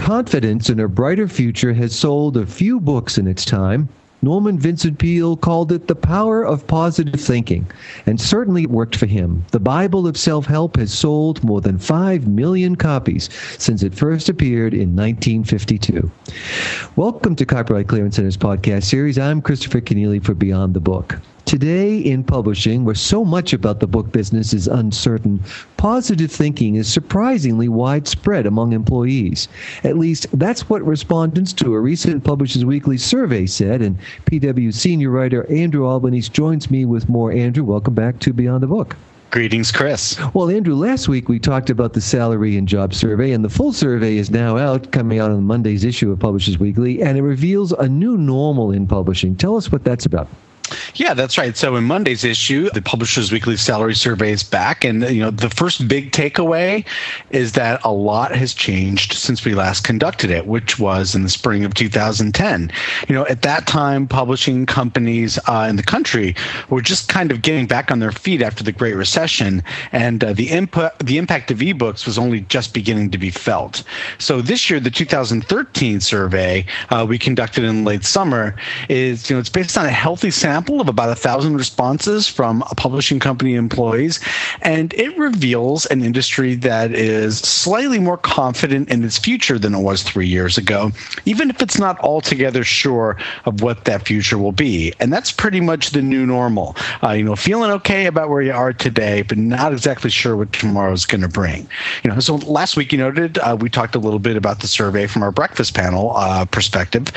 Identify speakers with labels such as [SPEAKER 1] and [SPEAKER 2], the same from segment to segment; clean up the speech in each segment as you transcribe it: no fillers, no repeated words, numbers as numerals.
[SPEAKER 1] confidence in a brighter future has sold a few books in its time. Norman Vincent Peale called it the power of positive thinking, and certainly it worked for him. The Bible of Self-Help has sold more than 5 million copies since it first appeared in 1952. Welcome to Copyright Clearance Center's podcast series. I'm Christopher Kenneally for Beyond the Book. Today in publishing, where so much about the book business is uncertain, positive thinking is surprisingly widespread among employees. At least that's what respondents to a recent Publishers Weekly survey said, and PW senior writer Andrew Albanese joins me with more. Andrew, welcome back to Beyond the Book.
[SPEAKER 2] Greetings, Chris.
[SPEAKER 1] Well, Andrew, last week we talked about the salary and job survey, and the full survey is now out, coming out on Monday's issue of Publishers Weekly, and it reveals a new normal in publishing. Tell us what that's about.
[SPEAKER 2] Yeah, that's right. So in Monday's issue, the Publishers Weekly salary survey is back. And, the first big takeaway is that a lot has changed since we last conducted it, which was in the spring of 2010. At that time, publishing companies in the country were just kind of getting back on their feet after the Great Recession. And the impact of ebooks was only just beginning to be felt. So this year, the 2013 survey we conducted in late summer is, it's based on a healthy sample of about 1,000 responses from publishing company employees, and it reveals an industry that is slightly more confident in its future than it was 3 years ago, even if it's not altogether sure of what that future will be. And that's pretty much the new normal. Feeling okay about where you are today, but not exactly sure what tomorrow is going to bring. So last week, we talked a little bit about the survey from our breakfast panel perspective,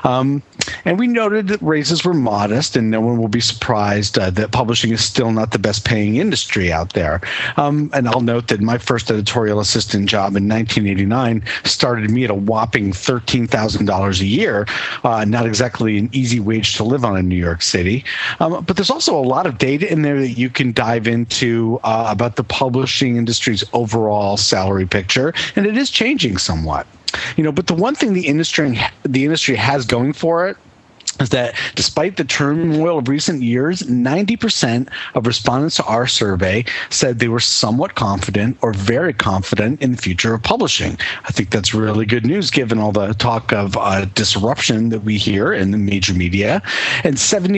[SPEAKER 2] and we noted that raises were modest, and no one will be surprised that publishing is still not the best paying industry out there. And I'll note that my first editorial assistant job in 1989 started me at a whopping $13,000 a year, not exactly an easy wage to live on in New York City. But there's also a lot of data in there that you can dive into about the publishing industry's overall salary picture, and it is changing somewhat. But the one thing the industry has going for it is that despite the turmoil of recent years, 90% of respondents to our survey said they were somewhat confident or very confident in the future of publishing. I think that's really good news given all the talk of disruption that we hear in the major media. And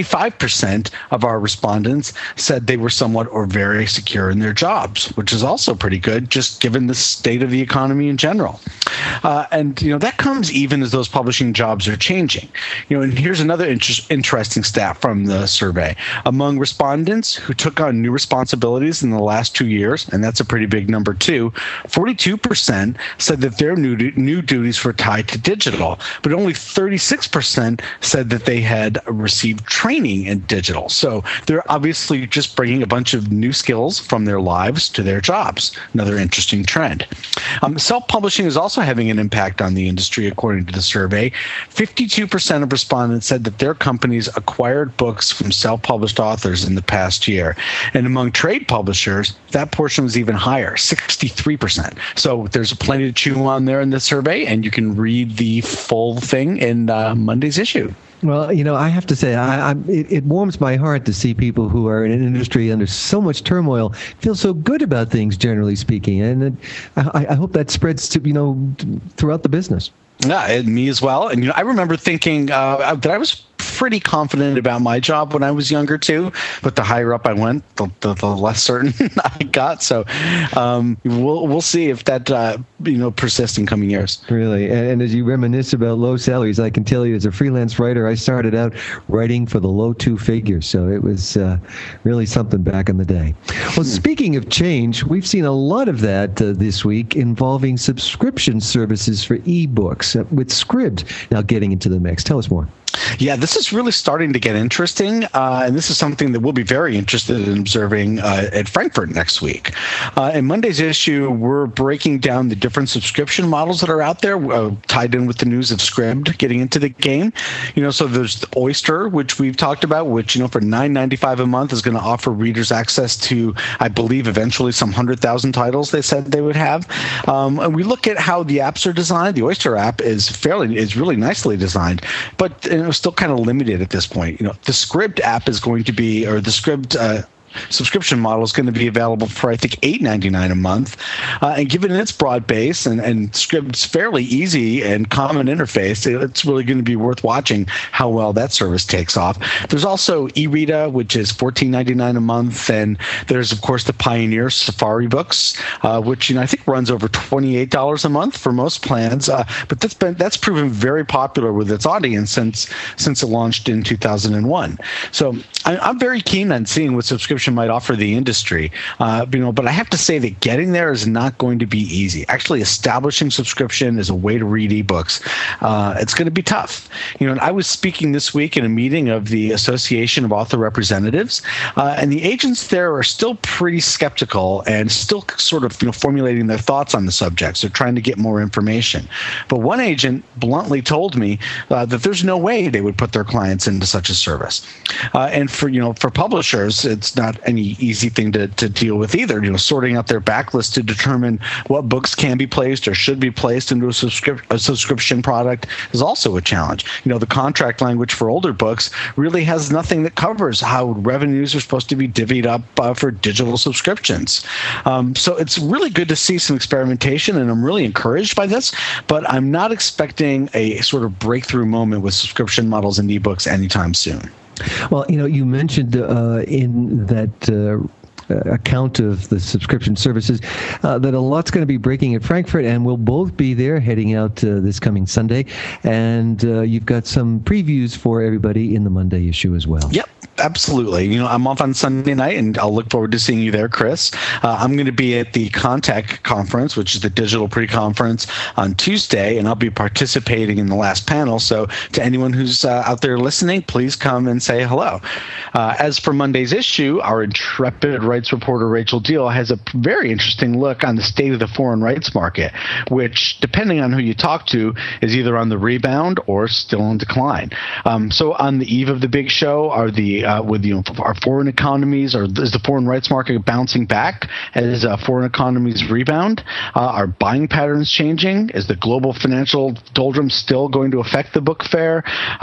[SPEAKER 2] 75% of our respondents said they were somewhat or very secure in their jobs, which is also pretty good just given the state of the economy in general. And that comes even as those publishing jobs are changing. And here's another interesting stat from the survey. Among respondents who took on new responsibilities in the last 2 years, and that's a pretty big number too, 42% said that their new duties were tied to digital, but only 36% said that they had received training in digital. So they're obviously just bringing a bunch of new skills from their lives to their jobs. Another interesting trend. Self-publishing is also having an impact on the industry, according to the survey. 52% of respondents said that their companies acquired books from self-published authors in the past year. And among trade publishers, that portion was even higher, 63%. So there's plenty to chew on there in the survey, and you can read the full thing in Monday's issue.
[SPEAKER 1] Well, I have to say, it warms my heart to see people who are in an industry under so much turmoil feel so good about things, generally speaking. And I hope that spreads to, throughout the business.
[SPEAKER 2] Yeah, me as well. And I remember thinking that I was pretty confident about my job when I was younger too, but the higher up I went, the less certain I got. So we'll see if that persists in coming years.
[SPEAKER 1] Really, and as you reminisce about low salaries, I can tell you as a freelance writer, I started out writing for the low two figures, so it was really something back in the day. Well, speaking of change, we've seen a lot of that this week involving subscription services for ebooks with Scribd now getting into the mix. Tell us more.
[SPEAKER 2] Yeah, this is really starting to get interesting, and this is something that we'll be very interested in observing at Frankfurt next week. In Monday's issue, we're breaking down the different subscription models that are out there, tied in with the news of Scribd getting into the game. So there's the Oyster, which we've talked about, which, for $9.95 a month is going to offer readers access to, I believe, eventually some 100,000 titles they said they would have. And we look at how the apps are designed. The Oyster app is really nicely designed, but still kind of limited at this point. The Scribd app is going to be, or the Scribd subscription model is going to be available for, I think, $8.99 a month. And given its broad base and Scribd's fairly easy and common interface, it's really going to be worth watching how well that service takes off. There's also eReader, which is $14.99 a month, and there's, of course, the Pioneer Safari books, which I think runs over $28 a month for most plans. But that's proven very popular with its audience since it launched in 2001. So I'm very keen on seeing what subscription might offer the industry. But I have to say that getting there is not going to be easy. Actually, establishing subscription as a way to read ebooks, it's going to be tough. And I was speaking this week in a meeting of the Association of Author Representatives, and the agents there are still pretty skeptical and still sort of formulating their thoughts on the subject. So trying to get more information. But one agent bluntly told me that there's no way they would put their clients into such a service. And for publishers, it's not any easy thing to deal with either. Sorting out their backlist to determine what books can be placed or should be placed into a subscription product is also a challenge. The contract language for older books really has nothing that covers how revenues are supposed to be divvied up for digital subscriptions. So it's really good to see some experimentation, and I'm really encouraged by this, but I'm not expecting a sort of breakthrough moment with subscription models and ebooks anytime soon.
[SPEAKER 1] Well, you mentioned in that account of the subscription services that a lot's going to be breaking at Frankfurt, and we'll both be there heading out this coming Sunday. And you've got some previews for everybody in the Monday issue as well.
[SPEAKER 2] Yep. Absolutely. I'm off on Sunday night, and I'll look forward to seeing you there, Chris. I'm going to be at the Contech conference, which is the digital pre-conference, on Tuesday, and I'll be participating in the last panel. So to anyone who's out there listening, please come and say hello. As for Monday's issue, our intrepid rights reporter, Rachel Deal, has a very interesting look on the state of the foreign rights market, which, depending on who you talk to, is either on the rebound or still in decline. So on the eve of the big show, are our foreign economies, or is the foreign rights market bouncing back as foreign economies rebound? Are buying patterns changing? Is the global financial doldrums still going to affect the book fair?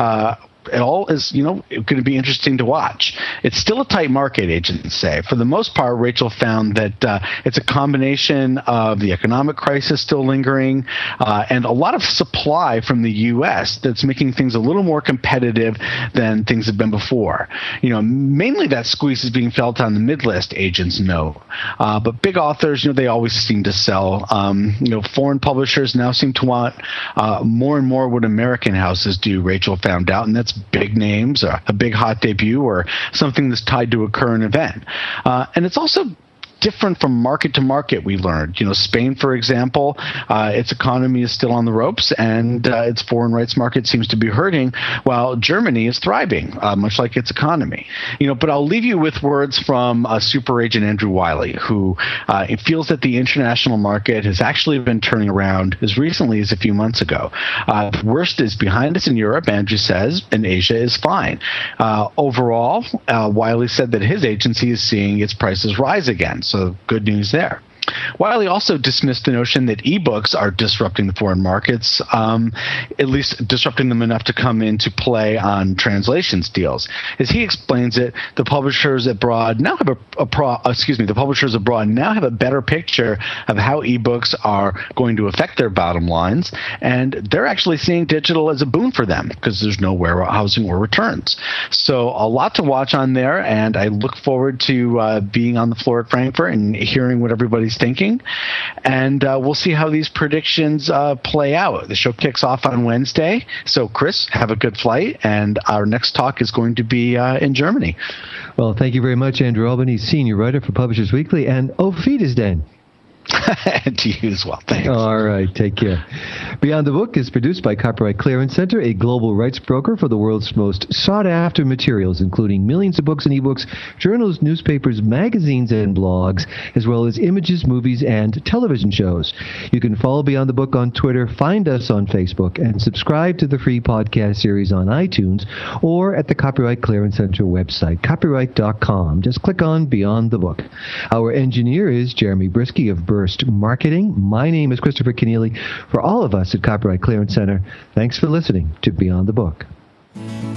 [SPEAKER 2] It all is, going to be interesting to watch. It's still a tight market, agents say. For the most part, Rachel found that it's a combination of the economic crisis still lingering and a lot of supply from the U.S. that's making things a little more competitive than things have been before. Mainly that squeeze is being felt on the mid-list, agents know. But big authors, they always seem to sell. Foreign publishers now seem to want more and more what American houses do, Rachel found out, and that's big names, a big hot debut, or something that's tied to a current event. And it's also different from market to market, we learned. Spain, for example, its economy is still on the ropes, and its foreign rights market seems to be hurting, while Germany is thriving, much like its economy. But I'll leave you with words from super agent Andrew Wiley, who feels that the international market has actually been turning around as recently as a few months ago. The worst is behind us in Europe, Andrew says, and Asia is fine. Overall, Wiley said that his agency is seeing its prices rise again. So good news there. Wiley also dismissed the notion that ebooks are disrupting the foreign markets, at least disrupting them enough to come into play on translations deals. As he explains it, the publishers abroad now have the publishers abroad now have a better picture of how ebooks are going to affect their bottom lines, and they're actually seeing digital as a boon for them because there's no warehousing or returns. So a lot to watch on there, and I look forward to being on the floor at Frankfurt and hearing what everybody's thinking, and we'll see how these predictions play out. The show kicks off on Wednesday, so Chris, have a good flight, and our next talk is going to be in Germany.
[SPEAKER 1] Well, thank you very much, Andrew Albanese, senior writer for Publishers Weekly, and auf Wiedersehen.
[SPEAKER 2] To you as well. Thanks.
[SPEAKER 1] All right. Take care. Beyond the Book is produced by Copyright Clearance Center, a global rights broker for the world's most sought-after materials, including millions of books and ebooks, journals, newspapers, magazines, and blogs, as well as images, movies, and television shows. You can follow Beyond the Book on Twitter, find us on Facebook, and subscribe to the free podcast series on iTunes or at the Copyright Clearance Center website, copyright.com. Just click on Beyond the Book. Our engineer is Jeremy Brisky of Burst Marketing. My name is Christopher Keneally. For all of us at Copyright Clearance Center, thanks for listening to Beyond the Book.